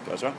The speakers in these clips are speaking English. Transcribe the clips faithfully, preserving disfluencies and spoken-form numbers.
Guys, right?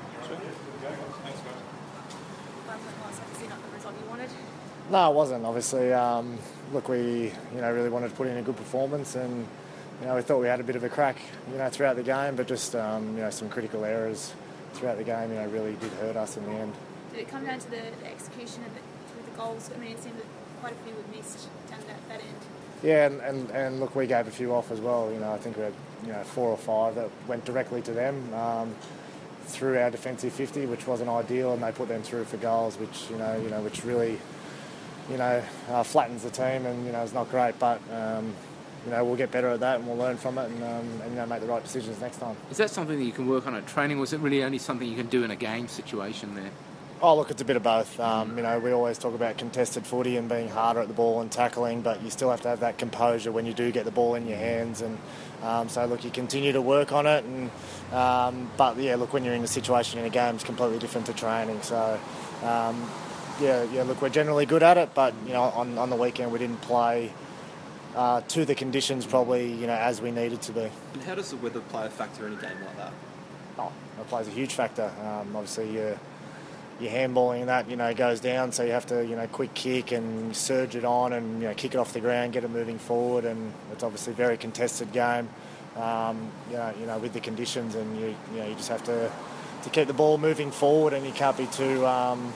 Obviously not the result you wanted. No, it wasn't. Obviously, um, look, we you know really wanted to put in a good performance, and you know we thought we had a bit of a crack, you know, throughout the game, but just um, you know some critical errors throughout the game, you know, really did hurt us in the end. Did it come down to the, the execution of the, with the goals? I mean, it seemed that quite a few were missed down that, that end. Yeah, and, and, and look, we gave a few off as well. You know, I think we had you know four or five that went directly to them. Um, through our defensive fifty, which wasn't ideal, and they put them through for goals, which you know, you know, which really, you know, uh, flattens the team, and you know, it's not great. But um, you know, we'll get better at that, and we'll learn from it, and, um, and you know, make the right decisions next time. Is that something that you can work on at training, or is it really only something you can do in a game situation there? Oh, look, it's a bit of both. Um, you know, we always talk about contested footy and being harder at the ball and tackling, but you still have to have that composure when you do get the ball in your hands. And um, so, look, you continue to work on it. And um, but yeah, look, when you're in a situation in a game, it's completely different to training. So, um, yeah, yeah. Look, we're generally good at it, but you know, on on the weekend we didn't play uh, to the conditions probably you know as we needed to be. And how does the weather play a factor in a game like that? Oh, it plays a huge factor. Um, obviously, you. Your handballing and that, you know, goes down, so you have to, you know, quick kick and surge it on and, you know, kick it off the ground, get it moving forward, and it's obviously a very contested game, um, you know, you know, with the conditions, and you, you know, you just have to, to keep the ball moving forward, and you can't be too, um,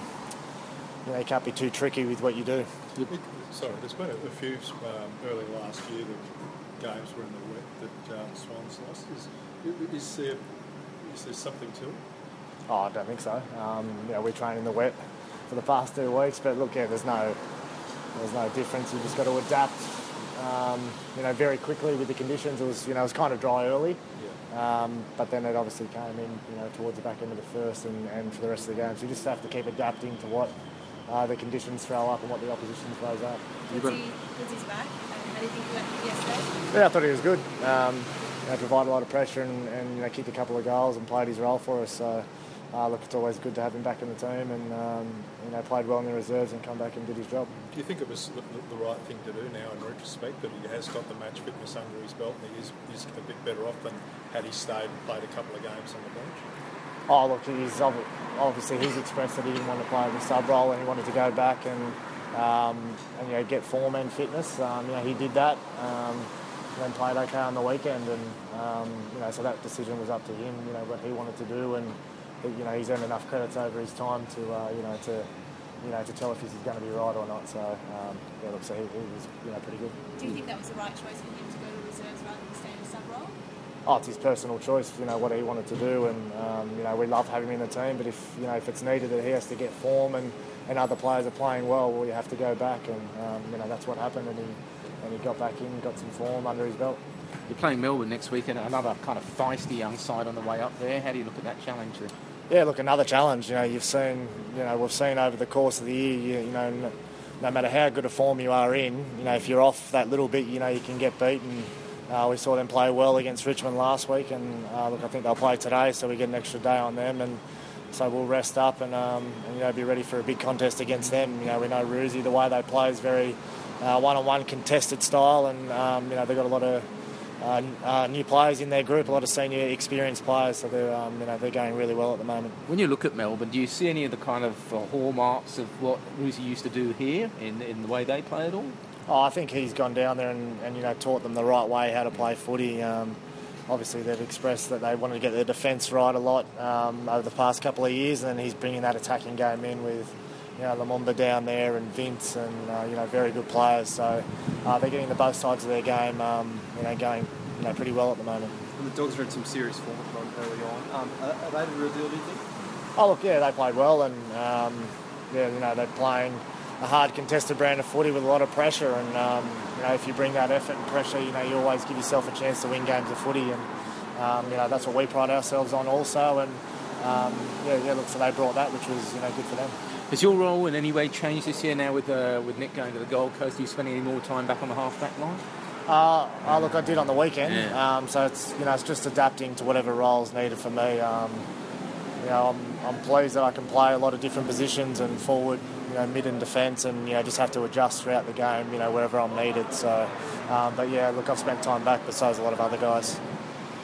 you know, you can't be too tricky with what you do. Sorry, there's been a few um, early last year that games were in the wet that um, Swans lost. Is, is there is there something to it? Oh, I don't think so. Um, you know, we train in the wet for the past two weeks, but look, yeah, there's no, there's no difference. You just got to adapt, um, you know, very quickly with the conditions. It was, you know, it was kind of dry early, yeah. um, but then it obviously came in, you know, towards the back end of the first and, and for the rest of the game. So you just have to keep adapting to what uh, the conditions throw up and what the opposition throws up. Woodsy's back. How do you think he went yesterday? Yeah, I thought he was good. Um, you know, provided a lot of pressure and, and you know, kicked a couple of goals and played his role for us. So. Uh, look, it's always good to have him back in the team, and um, you know, played well in the reserves and come back and did his job. Do you think it was the, the right thing to do now in retrospect, that he has got the match fitness under his belt and he is, is a bit better off than had he stayed and played a couple of games on the bench? Oh, look, he's obviously he's expressed that he didn't want to play the sub role and he wanted to go back and um, and you know, get form and fitness. Um, you know, he did that. Um, then played okay on the weekend, and um, you know, so that decision was up to him. You know, what he wanted to do, and you know, he's earned enough credits over his time to, uh, you know, to, you know, to tell if he's going to be right or not. So, um, yeah, look, so he, he was, you know, pretty good. Do you think that was the right choice for him to go to reserves rather than stay in a sub role? Oh, it's his personal choice, you know, what he wanted to do, and um, you know, we love having him in the team. But if you know, if it's needed that he has to get form and, and other players are playing well, well, you have to go back, and um, you know, that's what happened, and he and he got back in, got some form under his belt. You're playing Melbourne next week, and another kind of feisty young side on the way up there. How do you look at that challenge there? Yeah, look, another challenge. You know, you've seen, you know, we've seen over the course of the year, you, you know, no, no matter how good a form you are in, you know, if you're off that little bit, you know, you can get beaten. Uh, we saw them play well against Richmond last week, and uh, look, I think they'll play today, so we get an extra day on them, and so we'll rest up and, um, and you know, be ready for a big contest against them. You know, we know Roosie, the way they play is very uh, one-on-one contested style, and um, you know, they've got a lot of Uh, uh, new players in their group, a lot of senior experienced players, so they're um, you know, they're going really well at the moment. When you look at Melbourne, do you see any of the kind of uh, hallmarks of what Roosie used to do here in in the way they play at all? Oh, I think he's gone down there and, and you know, taught them the right way how to play footy. Um, obviously, they've expressed that they wanted to get their defence right a lot um, over the past couple of years, and he's bringing that attacking game in with, you know, Lumumba down there and Vince and, uh, you know, very good players. So uh, they're getting the both sides of their game, um, you know, going, you know, pretty well at the moment. And the Dogs are in some serious form early on. Um, are, are they the real deal, do you think? Oh, look, yeah, they played well, and, um, yeah, you know, they're playing a hard contested brand of footy with a lot of pressure, and, um, you know, if you bring that effort and pressure, you know, you always give yourself a chance to win games of footy, and, um, you know, that's what we pride ourselves on also, and, um, yeah, yeah, look, so they brought that, which was, you know, good for them. Has your role in any way changed this year now with uh, with Nick going to the Gold Coast? Are you spending any more time back on the half-back line? Uh, oh, look, I did on the weekend, yeah. um, so it's, you know, it's just adapting to whatever role's needed for me. Um, you know, I'm, I'm pleased that I can play a lot of different positions and forward, you know, mid and defence, and, you know, just have to adjust throughout the game, you know, wherever I'm needed. So, um, but yeah, look, I've spent time back, but so has a lot of other guys.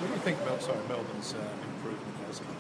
What do you think Mel- sorry, Melbourne's uh, improvement has come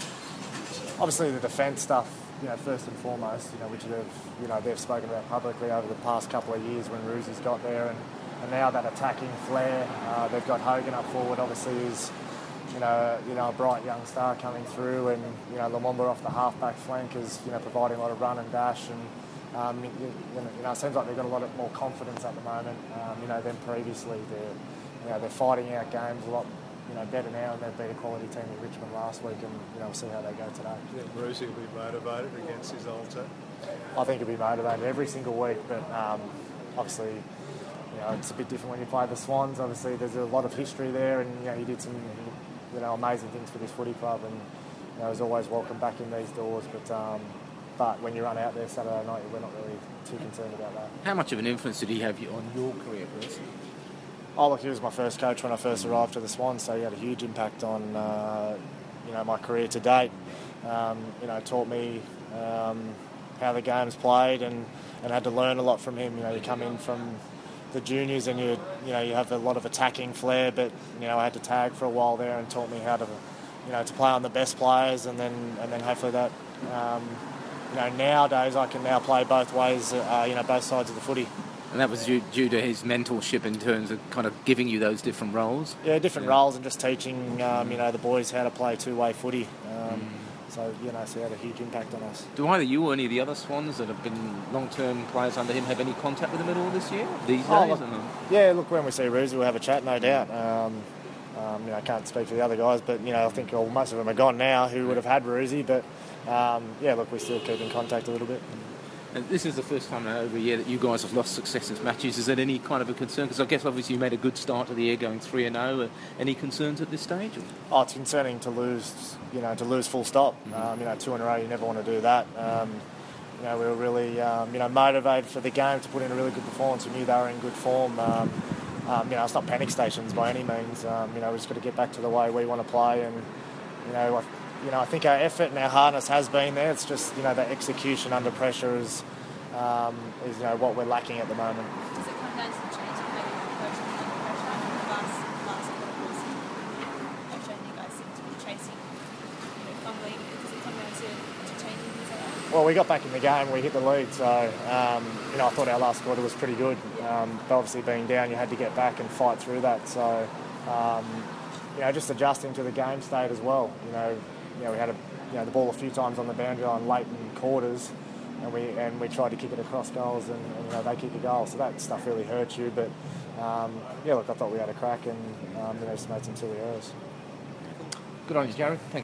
from? Obviously the defence stuff, you know, first and foremost, you know, which they've, you know, they've spoken about publicly over the past couple of years when Roosy's got there, and, and now that attacking flair, uh, they've got Hogan up forward, obviously is, you know, you know, a bright young star coming through, and, you know, Lumumba off the half-back flank is, you know, providing a lot of run and dash, and, um, you, you, know, you know, it seems like they've got a lot of more confidence at the moment, um, you know, than previously. They're, you know, they're fighting out games a lot, you know, better now, and they've beat a quality team in Richmond last week, and, you know, we'll see how they go today. Do you think Roosie will be motivated against his old team? I think he'll be motivated every single week, but um, obviously, you know, it's a bit different when you play the Swans. Obviously, there's a lot of history there, and, you know, he did some, you know, amazing things for this footy club, and, you know, he's always welcome back in these doors. But um, but when you run out there Saturday night, we're not really too concerned about that. How much of an influence did he have on your career, Bruce? Oh, look, he was my first coach when I first arrived to the Swans, so he had a huge impact on, uh, you know, my career to date. Um, you know, taught me um, how the game's played, and, and had to learn a lot from him. You know, you come in from the juniors and you you know you have a lot of attacking flair, but, you know, I had to tag for a while there, and taught me how to, you know, to play on the best players, and then and then hopefully that, um, you know, nowadays I can now play both ways, uh, you know, both sides of the footy. And that was due, due to his mentorship in terms of kind of giving you those different roles? Yeah, different yeah. roles, and just teaching, um, you know, the boys how to play two-way footy. Um, mm. So, you know, so he had a huge impact on us. Do either you or any of the other Swans that have been long-term players under him have any contact with him at all this year, these oh, days? Look, yeah, look, when we see Roosie, we'll have a chat, no doubt. Um, um, you know, I can't speak for the other guys, but, you know, I think well, most of them are gone now who would have had Roosie. But, um, yeah, look, we still keep in contact a little bit. And this is the first time in over a year that you guys have lost successive matches. Is that any kind of a concern? Because I guess obviously you made a good start to the year going three and oh. Any concerns at this stage? Or? Oh, it's concerning to lose, you know, to lose full stop. Mm-hmm. Um, you know, two in a row, you never want to do that. Um, you know, we were really, um, you know, motivated for the game to put in a really good performance. We knew they were in good form. Um, um, you know, it's not panic stations by any means. Um, you know, we just got to get back to the way we want to play, and, you know, I, you know, I think our effort and our hardness has been there. It's just, you know, the execution under pressure is. Um, is you know what we're lacking at the moment. Does it come down to the change of maybe approach under pressure? I mean, the last last couple of weeks, actually, you guys seem to be chasing, you know, fumbling. Does it come down to, to changing things like that? Well, we got back in the game, we hit the lead, so um, you know I thought our last quarter was pretty good. Um, but obviously, being down, you had to get back and fight through that. So um, you know, just adjusting to the game state as well. You know, you know we had a, you know the ball a few times on the boundary line late in quarters. And we and we tried to kick it across goals, and, and you know they kick a goal, so that stuff really hurts you. But um, yeah, look, I thought we had a crack, and um, you know just made some silly errors. Good on you, Jared. Thank